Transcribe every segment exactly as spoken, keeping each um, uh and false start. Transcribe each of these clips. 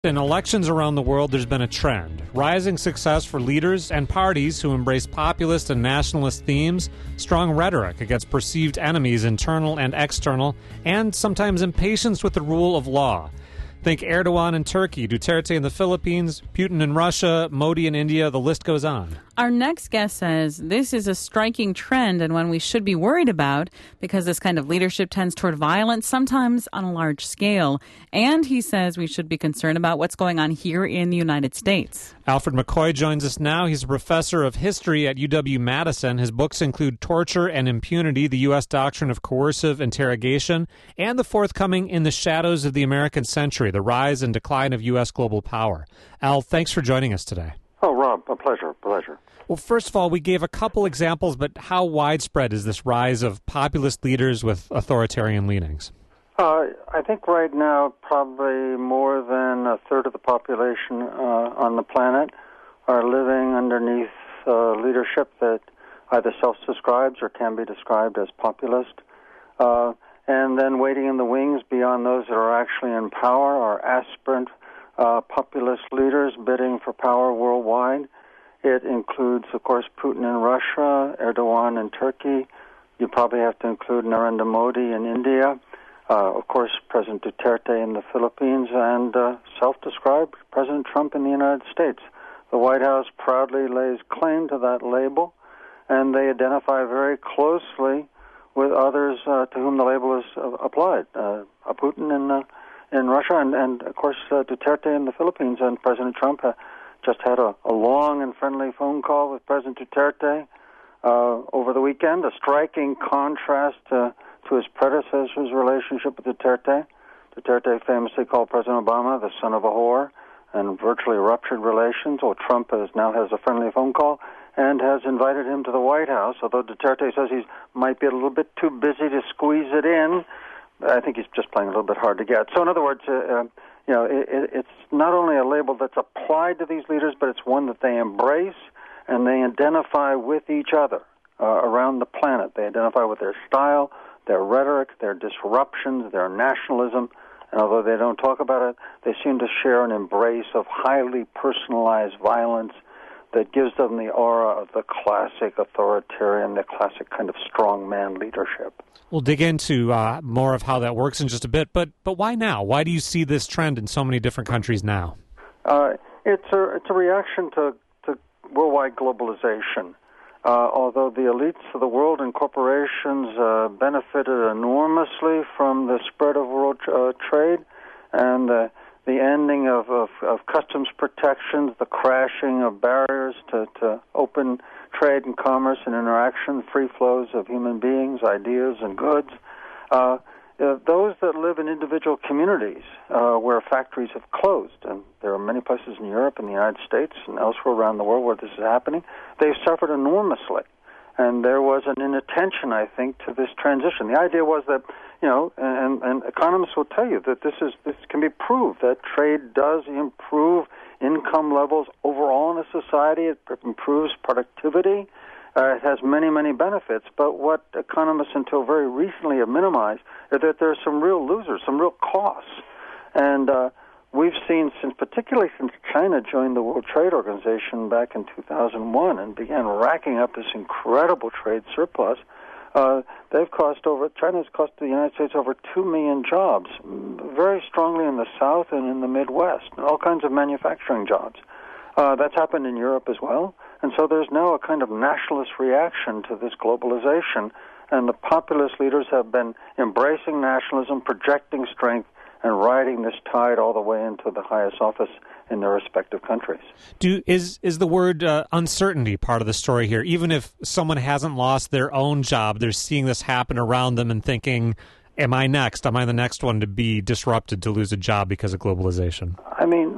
In elections around the world, there's been a trend. Rising success for leaders and parties who embrace populist and nationalist themes, strong rhetoric against perceived enemies, internal and external, and sometimes impatience with the rule of law. Think Erdogan in Turkey, Duterte in the Philippines, Putin in Russia, Modi in India, the list goes on. Our next guest says this is a striking trend and one we should be worried about because this kind of leadership tends toward violence, sometimes on a large scale. And he says we should be concerned about what's going on here in the United States. Alfred McCoy joins us now. He's a professor of history at U W-Madison. His books include Torture and Impunity, the U S Doctrine of Coercive Interrogation, and the forthcoming In the Shadows of the American Century, the Rise and Decline of U S Global Power. Al, thanks for joining us today. Oh, Rob, a pleasure, pleasure. Well, first of all, we gave a couple examples, but how widespread is this rise of populist leaders with authoritarian leanings? Uh, I think right now probably more than a third of the population uh, on the planet are living underneath uh, leadership that either self-describes or can be described as populist. Uh, and then waiting in the wings beyond those that are actually in power are aspirant uh, populist leaders bidding for power worldwide. It includes, of course, Putin in Russia, Erdogan in Turkey. You probably have to include Narendra Modi in India. Uh, of course, President Duterte in the Philippines, and uh, self-described President Trump in the United States. The White House proudly lays claim to that label, and they identify very closely with others uh, to whom the label is uh, applied. Uh, Putin in uh, in Russia, and, and of course, uh, Duterte in the Philippines, and President Trump uh, just had a, a long and friendly phone call with President Duterte uh, over the weekend, a striking contrast uh, to his predecessor's relationship with Duterte. Duterte famously called President Obama the son of a whore and virtually ruptured relations. Well, Trump has, now has a friendly phone call and has invited him to the White House, although Duterte says he might be a little bit too busy to squeeze it in. I think he's just playing a little bit hard to get. So in other words, uh, uh, you know, it, it's not only a label that's applied to these leaders, but it's one that they embrace and they identify with each other uh, around the planet. They identify with their style, their rhetoric, their disruptions, their nationalism, and although they don't talk about it, they seem to share an embrace of highly personalized violence that gives them the aura of the classic authoritarian, the classic kind of strongman leadership. We'll dig into uh, more of how that works in just a bit, but but why now? Why do you see this trend in so many different countries now? Uh, it's a it's a reaction to, to worldwide globalization. Uh, although the elites of the world and corporations uh, benefited enormously from the spread of world uh, trade and uh, the ending of, of, of customs protections, the crashing of barriers to, to open trade and commerce and interaction, free flows of human beings, ideas, and goods. Uh, uh, those that live in individual communities uh, where factories have closed, and there are many places in Europe and the United States and elsewhere around the world where this is happening, they've suffered enormously. And there was an inattention, I think, to this transition. The idea was that, you know, and, and economists will tell you that this is this can be proved, that trade does improve income levels overall in a society. It improves productivity. Uh, it has many, many benefits. But what economists until very recently have minimized is that there are some real losers, some real costs. And uh, we've seen, since particularly since China joined the World Trade Organization back in two thousand one and began racking up this incredible trade surplus, uh, they've cost over, China's cost the United States over two million jobs, very strongly in the South and in the Midwest, and all kinds of manufacturing jobs. Uh, that's happened in Europe as well. And so there's now a kind of nationalist reaction to this globalization, and the populist leaders have been embracing nationalism, projecting strength, and riding this tide all the way into the highest office in their respective countries. Do is is the word uh, uncertainty part of the story here? Even if someone hasn't lost their own job, they're seeing this happen around them and thinking, am I next? Am I the next one to be disrupted, to lose a job because of globalization? I mean,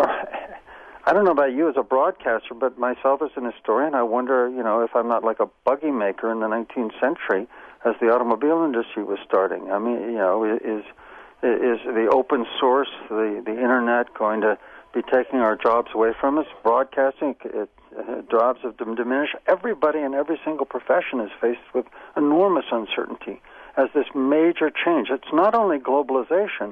I don't know about you as a broadcaster, but myself as an historian, I wonder, you know, if I'm not like a buggy maker in the nineteenth century as the automobile industry was starting. I mean, you know, is is the open source, the, the Internet, going to be taking our jobs away from us? Broadcasting, it, uh, jobs have diminished. Everybody in every single profession is faced with enormous uncertainty as this major change. It's not only globalization,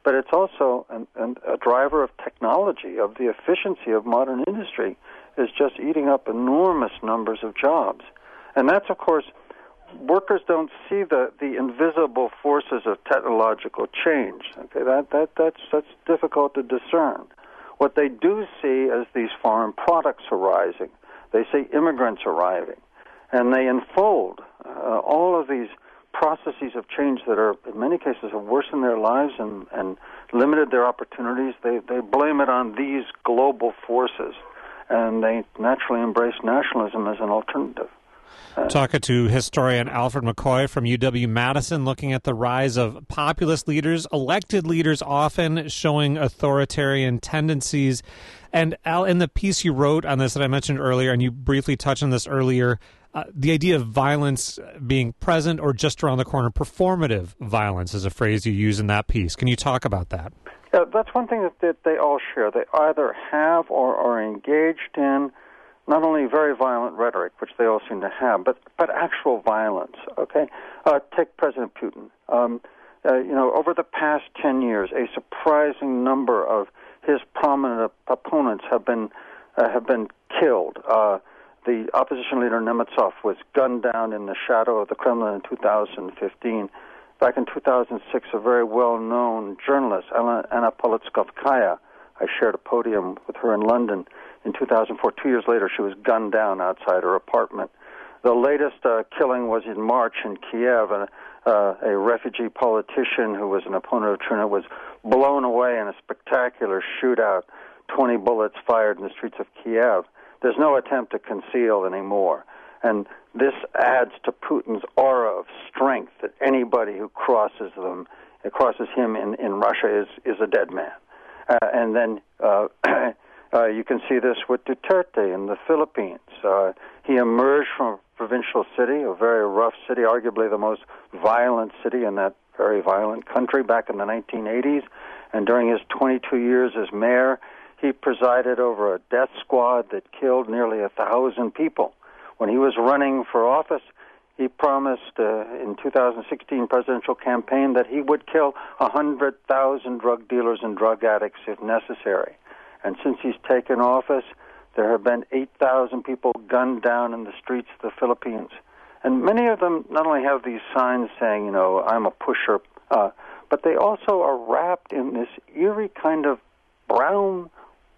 but it's also an, an, a driver of technology, of the efficiency of modern industry, is just eating up enormous numbers of jobs. And that's, of course, workers don't see the, the invisible forces of technological change. Okay, that, that that's that's difficult to discern. What they do see is these foreign products arising. They see immigrants arriving, and they unfold uh, all of these processes of change that are, in many cases, have worsened their lives and, and limited their opportunities. They they blame it on these global forces, and they naturally embrace nationalism as an alternative. Talking to historian Alfred McCoy from U W-Madison, looking at the rise of populist leaders, elected leaders often showing authoritarian tendencies. And Al, in the piece you wrote on this that I mentioned earlier, and you briefly touched on this earlier, uh, the idea of violence being present or just around the corner, performative violence is a phrase you use in that piece. Can you talk about that? Yeah, that's one thing that, that they all share. They either have or are engaged in not only very violent rhetoric, which they all seem to have, but but actual violence. Okay, uh, take President Putin. Um, uh, you know, over the past ten years, a surprising number of his prominent opponents have been uh, have been killed. Uh, the opposition leader Nemtsov was gunned down in the shadow of the Kremlin in two thousand fifteen. Back in two thousand six, a very well-known journalist, Anna Politkovskaya, I shared a podium with her in London. In two thousand four, two years later, she was gunned down outside her apartment. The latest uh, killing was in March in Kiev, and uh, a refugee politician who was an opponent of Trina was blown away in a spectacular shootout, twenty bullets fired in the streets of Kiev. There's no attempt to conceal anymore. And this adds to Putin's aura of strength that anybody who crosses them, crosses him in, in Russia is, is a dead man. Uh, and then uh, uh, you can see this with Duterte in the Philippines. Uh, he emerged from a provincial city, a very rough city, arguably the most violent city in that very violent country back in the nineteen eighties. And during his twenty-two years as mayor, he presided over a death squad that killed nearly a thousand people. When he was running for office, he promised uh, in two thousand sixteen presidential campaign that he would kill one hundred thousand drug dealers and drug addicts if necessary. And since he's taken office, there have been eight thousand people gunned down in the streets of the Philippines. And many of them not only have these signs saying, you know, I'm a pusher, uh, but they also are wrapped in this eerie kind of brown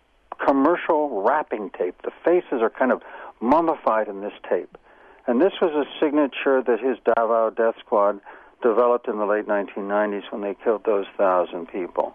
commercial wrapping tape. The faces are kind of mummified in this tape. And this was a signature that his Davao death squad developed in the late nineteen nineties when they killed those thousand people.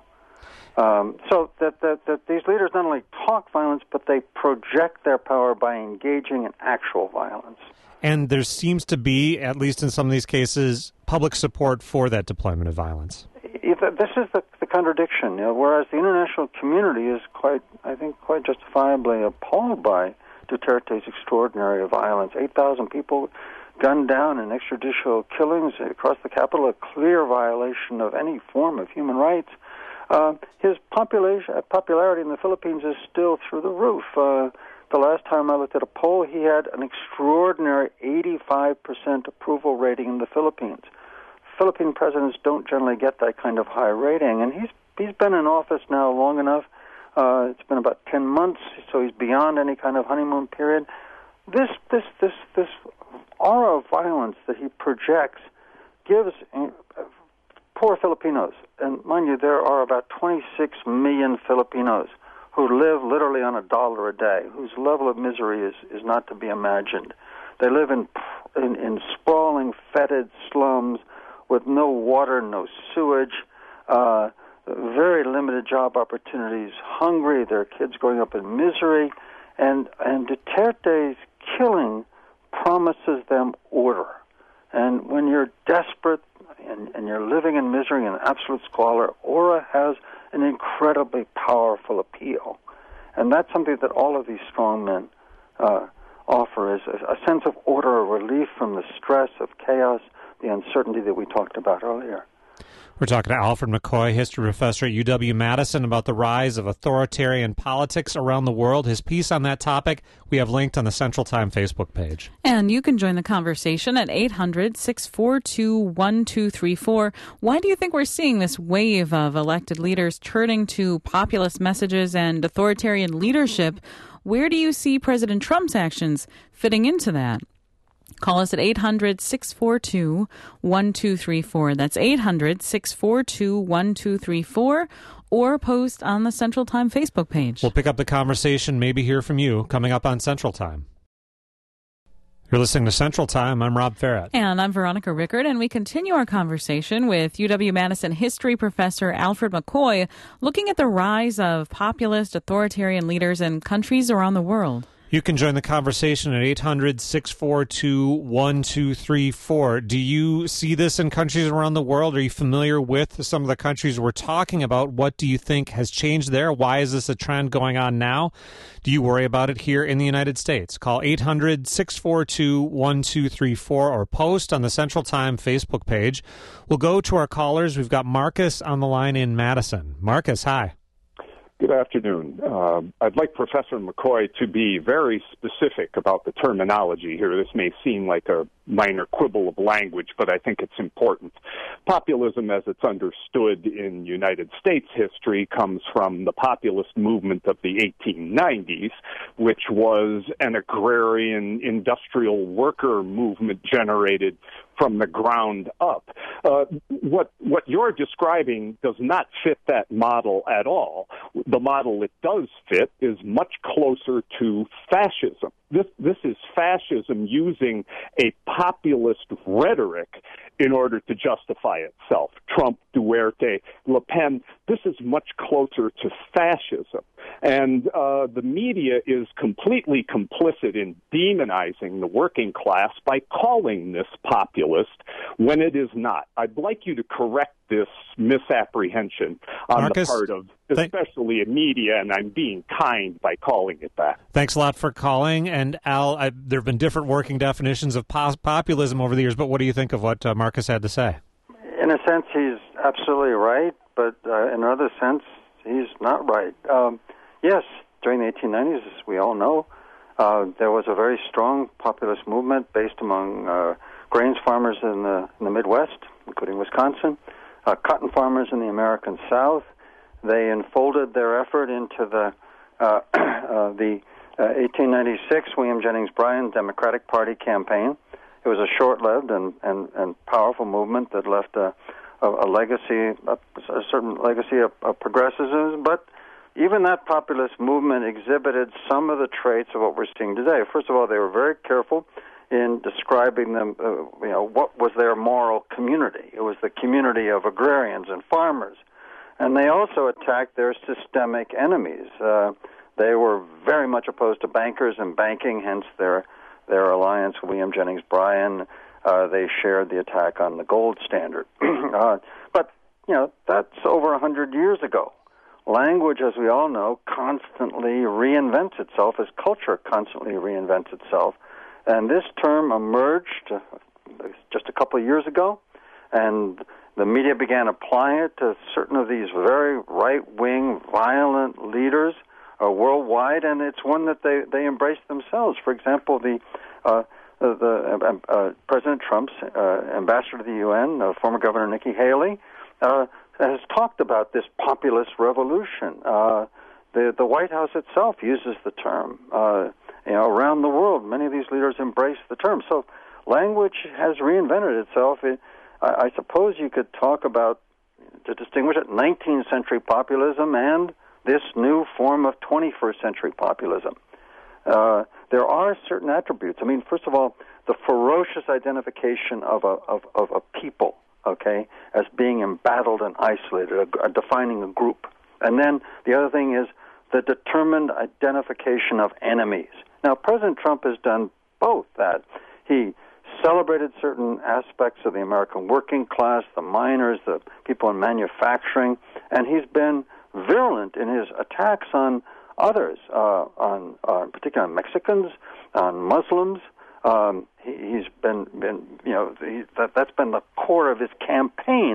Um, so that, that, that these leaders not only talk violence, but they project their power by engaging in actual violence. And there seems to be, at least in some of these cases, public support for that deployment of violence. This is the, the contradiction. You know, whereas the international community is quite, I think, quite justifiably appalled by Duterte's extraordinary violence. eight thousand people gunned down in extrajudicial killings across the capital, a clear violation of any form of human rights. Uh, his population, uh, popularity in the Philippines is still through the roof. Uh, the last time I looked at a poll, he had an extraordinary eighty-five percent approval rating in the Philippines. Philippine presidents don't generally get that kind of high rating, and he's he's been in office now long enough. Uh, it's been about ten months, so he's beyond any kind of honeymoon period. This this this this aura of violence that he projects gives uh, poor Filipinos, and mind you, there are about twenty-six million Filipinos who live literally on a dollar a day, whose level of misery is, is not to be imagined. They live in, in in sprawling, fetid slums with no water, no sewage, uh, very limited job opportunities, hungry, their kids growing up in misery, and, and Duterte's killing promises them order. And when you're desperate and, and you're living in misery and absolute squalor, Aura has an incredibly powerful appeal. And that's something that all of these strongmen uh, offer, is a, a sense of order, a relief from the stress of chaos, the uncertainty that we talked about earlier. We're talking to Alfred McCoy, history professor at U W-Madison, about the rise of authoritarian politics around the world. His piece on that topic we have linked on the Central Time Facebook page. And you can join the conversation at eight hundred, six four two, one two three four. Why do you think we're seeing this wave of elected leaders turning to populist messages and authoritarian leadership? Where do you see President Trump's actions fitting into that? Call us at eight hundred, six four two, one two three four. That's eight hundred, six four two, one two three four. Or post on the Central Time Facebook page. We'll pick up the conversation, maybe hear from you, coming up on Central Time. You're listening to Central Time. I'm Rob Farrett. And I'm Veronica Rickard, and we continue our conversation with U W-Madison history professor Alfred McCoy, looking at the rise of populist authoritarian leaders in countries around the world. You can join the conversation at eight hundred, six four two, one two three four. Do you see this in countries around the world? Are you familiar with some of the countries we're talking about? What do you think has changed there? Why is this a trend going on now? Do you worry about it here in the United States? Call eight hundred, six four two, one two three four or post on the Central Time Facebook page. We'll go to our callers. We've got Marcus on the line in Madison. Marcus, hi. Good afternoon. Uh, I'd like Professor McCoy to be very specific about the terminology here. This may seem like a minor quibble of language, but I think it's important. Populism, as it's understood in United States history, comes from the populist movement of the eighteen nineties, which was an agrarian industrial worker movement generated from the ground up. Uh, what what you're describing does not fit that model at all. The model it does fit is much closer to fascism. This this is fascism using a populist rhetoric in order to justify itself. Trump, Duterte, Le Pen, this is much closer to fascism. And uh, the media is completely complicit in demonizing the working class by calling this populist when it is not. I'd like you to correct this misapprehension on Marcus, the part of especially in media, and I'm being kind by calling it that. Thanks a lot for calling. And Al, I, there have been different working definitions of pos- populism over the years, but what do you think of what uh, Marcus had to say? In a sense, he's absolutely right, but uh, in another sense, he's not right. Um, yes, during the eighteen nineties, as we all know, uh, there was a very strong populist movement based among uh, grains farmers in the, in the Midwest, including Wisconsin, uh, cotton farmers in the American South. They enfolded their effort into the uh, uh, the uh, eighteen ninety-six William Jennings Bryan Democratic Party campaign. It was a short-lived and, and, and powerful movement that left a, a, a legacy, a, a certain legacy of, of progressivism. But even that populist movement exhibited some of the traits of what we're seeing today. First of all, they were very careful in describing them. Uh, you know, what was their moral community? It was the community of agrarians and farmers. And they also attacked their systemic enemies. Uh, they were very much opposed to bankers and banking, hence their their alliance with William Jennings Bryan. Uh, they shared the attack on the gold standard. uh, but, you know, that's over a hundred years ago. Language, as we all know, constantly reinvents itself as culture constantly reinvents itself. And this term emerged uh, just a couple of years ago, and the media began applying it to certain of these very right-wing, violent leaders uh, worldwide, and it's one that they, they embrace themselves. For example, the uh, the uh, uh, President Trump's uh, ambassador to the U N, uh, former Governor Nikki Haley, uh, has talked about this populist revolution. Uh, the the White House itself uses the term. Uh, you know, around the world, many of these leaders embrace the term. So, language has reinvented itself. It, I, I suppose you could talk about, to distinguish it, nineteenth century populism and this new form of twenty-first century populism. Uh, there are certain attributes. I mean, first of all, the ferocious identification of a of, of a people, okay, as being embattled and isolated, a, a defining a group. And then the other thing is the determined identification of enemies. Now, President Trump has done both that. He celebrated certain aspects of the American working class, the miners, the people in manufacturing, and he's been virulent in his attacks on others, uh, on uh, particularly on Mexicans, on Muslims. Um, he, he's been, been, you know, he, that, that's been the core of his campaign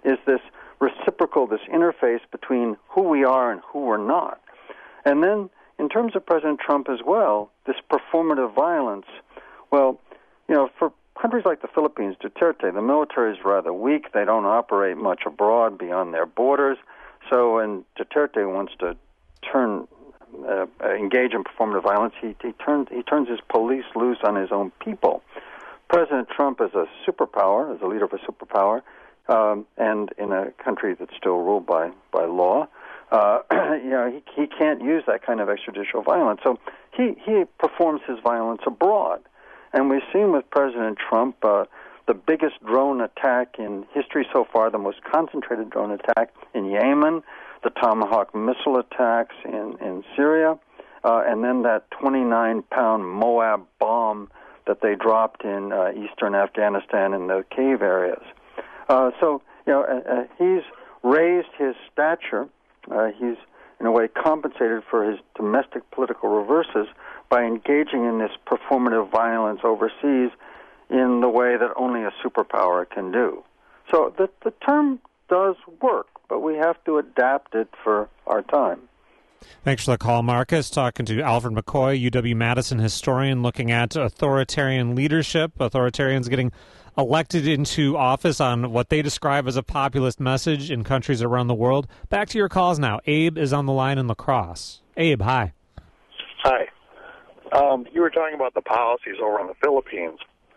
is this reciprocal, this interface between who we are and who we're not. And then, in terms of President Trump as well, this performative violence, well, you know, for countries like the Philippines, Duterte, the military is rather weak. They don't operate much abroad beyond their borders. So when Duterte wants to turn, uh, engage in performative violence, he, he, turns, he turns his police loose on his own people. President Trump is a superpower, is a leader of a superpower, um, and in a country that's still ruled by, by law. Uh, you know, he, he can't use that kind of extrajudicial violence. So he, he performs his violence abroad. And we've seen with President Trump uh, the biggest drone attack in history so far, the most concentrated drone attack in Yemen, the Tomahawk missile attacks in, in Syria, uh, and then that twenty-nine pound Moab bomb that they dropped in uh, eastern Afghanistan in the cave areas. Uh, so, you know, uh, uh, he's raised his stature. Uh, he's, in a way, compensated for his domestic political reverses by engaging in this performative violence overseas in the way that only a superpower can do. So the, the term does work, but we have to adapt it for our time. Thanks for the call, Marcus. Talking to Alfred McCoy, U W-Madison historian, looking at authoritarian leadership, authoritarians getting elected into office on what they describe as a populist message in countries around the world. Back to your calls now. Abe is on the line in La Crosse. Abe, hi. Hi. Um, you were talking about the policies over in the Philippines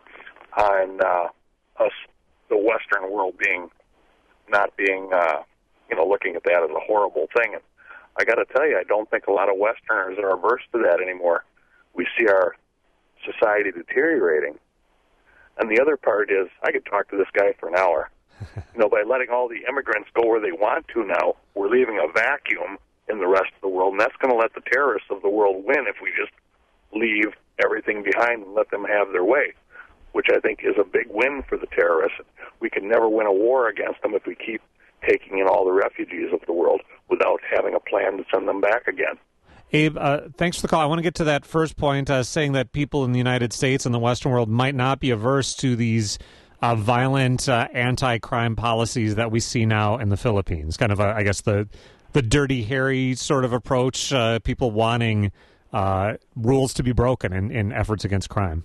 and uh, us, the Western world being, not being, uh, you know, looking at that as a horrible thing. And I got to tell you, I don't think a lot of Westerners are averse to that anymore. We see our society deteriorating. And the other part is, I could talk to this guy for an hour. You know, by letting all the immigrants go where they want to now, we're leaving a vacuum in the rest of the world, and that's going to let the terrorists of the world win if we just leave everything behind and let them have their way, which I think is a big win for the terrorists. We can never win a war against them if we keep taking in all the refugees of the world without having a plan to send them back again. Abe, uh, thanks for the call. I want to get to that first point, uh, saying that people in the United States and the Western world might not be averse to these uh, violent uh, anti-crime policies that we see now in the Philippines. Kind of, a, I guess, the the dirty, hairy sort of approach, uh, people wanting uh, rules to be broken in, in efforts against crime.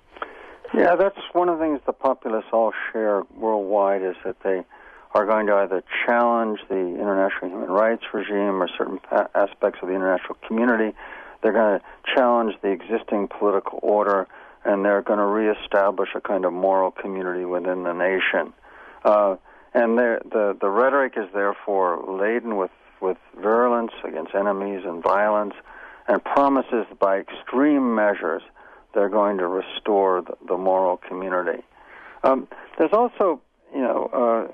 Yeah, that's one of the things the populists all share worldwide, is that they are going to either challenge the international human rights regime or certain pa- aspects of the international community. They're going to challenge the existing political order, and they're going to reestablish a kind of moral community within the nation. Uh, and the the rhetoric is therefore laden with, with virulence against enemies and violence, and promises by extreme measures they're going to restore the, the moral community. Um, there's also, you know, uh,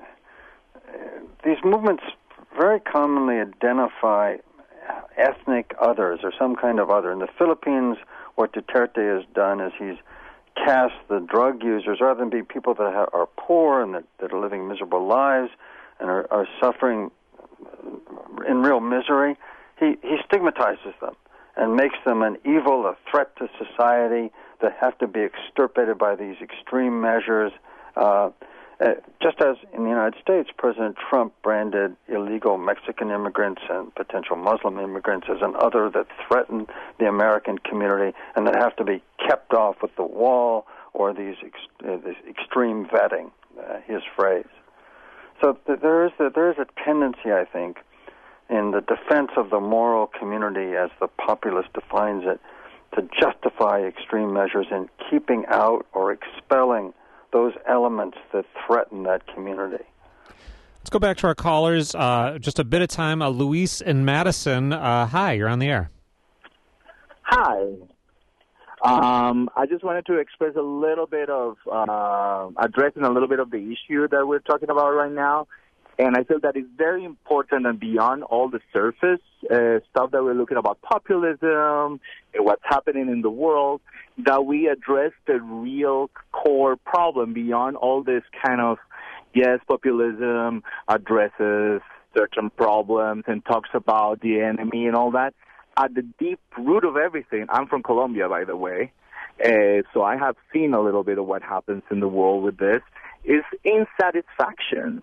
these movements very commonly identify ethnic others or some kind of other. In the Philippines, what Duterte has done is he's cast the drug users, rather than be people that ha- are poor and that, that are living miserable lives and are, are suffering in real misery, he, he stigmatizes them and makes them an evil, a threat to society that have to be extirpated by these extreme measures. Uh, Uh, just as in the United States, President Trump branded illegal Mexican immigrants and potential Muslim immigrants as an other that threaten the American community and that have to be kept off with the wall or these ex- uh, this extreme vetting, uh, his phrase. So th- there is a, there is a tendency, I think, in the defense of the moral community, as the populist defines it, to justify extreme measures in keeping out or expelling those elements that threaten that community. Let's go back to our callers. Uh, just a bit of time. Uh, Luis in Madison. Uh, hi, you're on the air. Hi. Um, I just wanted to express a little bit of, uh, addressing a little bit of the issue that we're talking about right now. And I feel that it's very important, and beyond all the surface uh, stuff that we're looking about populism and what's happening in the world, that we address the real core problem beyond all this kind of, yes, populism addresses certain problems and talks about the enemy and all that. At the deep root of everything, I'm from Colombia, by the way, uh, so I have seen a little bit of what happens in the world with this, is insatisfaction.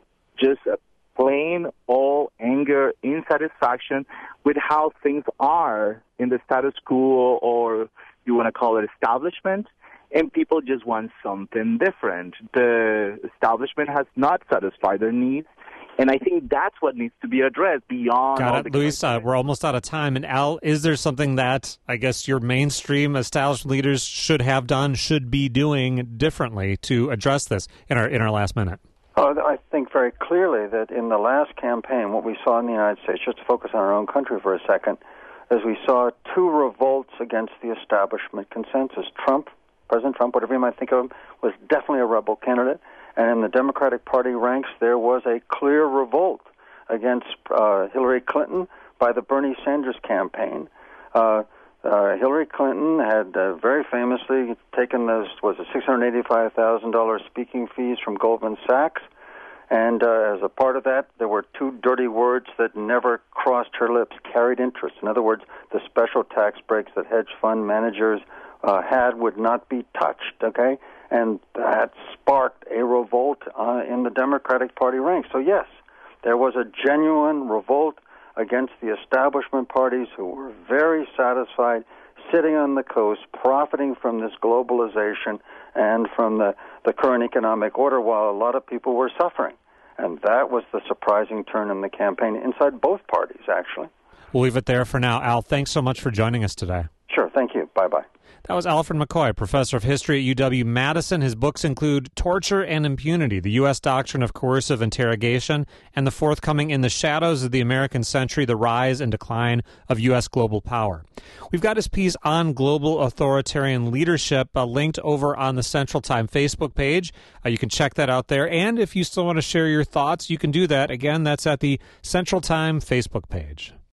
just a plain old anger, insatisfaction with how things are in the status quo, or you want to call it establishment, and people just want something different. The establishment has not satisfied their needs, and I think that's what needs to be addressed beyond Got all it, the Luis. Uh, we're almost out of time. And Al, is there something that I guess your mainstream established leaders should have done, should be doing differently to address this in our in our last minute? Oh, I think very clearly that in the last campaign, what we saw in the United States, just to focus on our own country for a second, is we saw two revolts against the establishment consensus. Trump, President Trump, whatever you might think of him, was definitely a rebel candidate. And in the Democratic Party ranks, there was a clear revolt against uh, Hillary Clinton by the Bernie Sanders campaign. Uh, uh, Hillary Clinton had uh, very famously taken those, was it six hundred eighty-five thousand dollars speaking fees from Goldman Sachs. And uh, as a part of that, there were two dirty words that never crossed her lips: carried interest. In other words, the special tax breaks that hedge fund managers uh, had would not be touched, okay? And that sparked a revolt uh, in the Democratic Party ranks. So, yes, there was a genuine revolt against the establishment parties who were very satisfied sitting on the coast, profiting from this globalization and from the, the current economic order, while a lot of people were suffering. And that was the surprising turn in the campaign inside both parties, actually. We'll leave it there for now. Al, thanks so much for joining us today. Sure, thank you. Bye-bye. That was Alfred McCoy, professor of history at U W Madison. His books include Torture and Impunity, the U S Doctrine of Coercive Interrogation, and the forthcoming In the Shadows of the American Century, The Rise and Decline of U S Global Power. We've got his piece on global authoritarian leadership uh, linked over on the Central Time Facebook page. Uh, you can check that out there. And if you still want to share your thoughts, you can do that. Again, that's at the Central Time Facebook page.